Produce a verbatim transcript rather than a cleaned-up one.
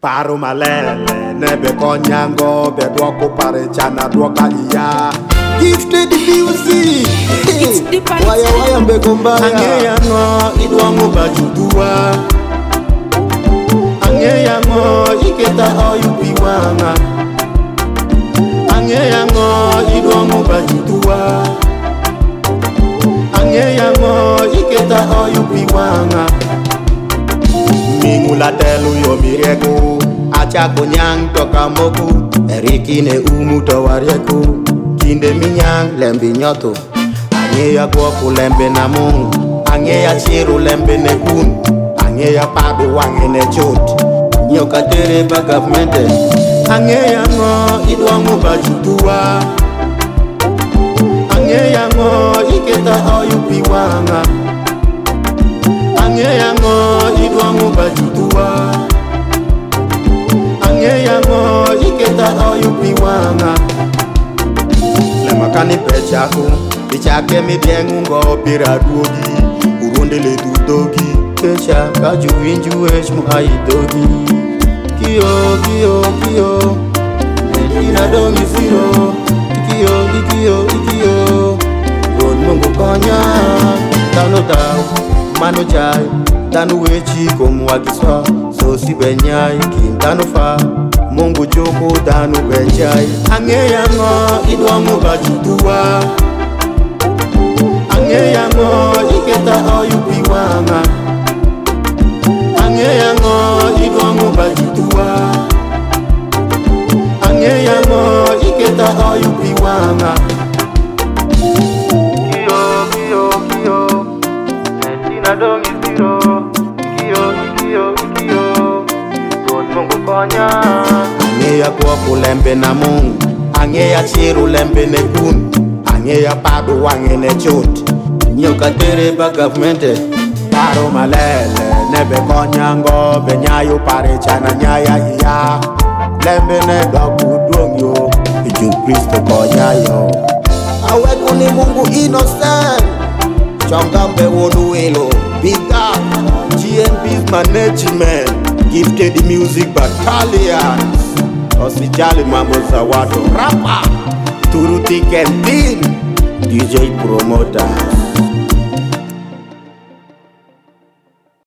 Paro malele, nebe konyango, bedwako pare chana dwaka iya. Gifted music, waya waya mbeko mbaya. Ange yango, idwango bajutua. Ange yango, iketa oyu piwanga. Ange yango, idwango bajutua. Ange yango, iketa oyu piwanga. Mingula telu yo mireko, achako nyang toka moku, erikine umu to wareko, kinde minyang lembi nyoto, ange ya gwoku lembe na mungu, ange ya chiru lembe ne kun, ange ya padu wange ne chot, nyoka tere ba governmente, ange ya ngo idwangu bajutua, ange ya ngo iketa oyu piwanga. Ange yango idwangu bajutua. Ange yango iketa oyu piwanga. Lemakani pechako ichake mi biengu ngo pira duogi. Urunde le dudogi kecha kaju inju eshmu haidogi. Kio kio kio Medina dongi zero. Kio ikio ikio Ron mungu konya Tano tau Mano jai, danu wechi komu wagiswa, so si benyai, kim danu fa, mungu joko danu benjai. Ange yango, idwangu bajutua. Ange yango, iketa oyu piwanga. Ange yango, idwangu bajutua. Ange yango, iketa oyu piwanga. Dongi zero, ikio, ikio, ikio, Ron mungu konya. Ange ya gwoku lembe na mungu, ange ya chiru lembe ne kun, ange ya padu wange ne chot, nyoka tere ba governmente. Paro malele, nebe konyango, benyayo pare chana nyaya iya, lembe ne doku duongyo, iju Kristo konya yo. Aweku ni mungu innocent, Chongambe Wonuelo, Big Up, G N B's management, Gifted Music Battalions, Osijali Mambo Zawato, Rapper, Turuti Kentin, D J Promoters.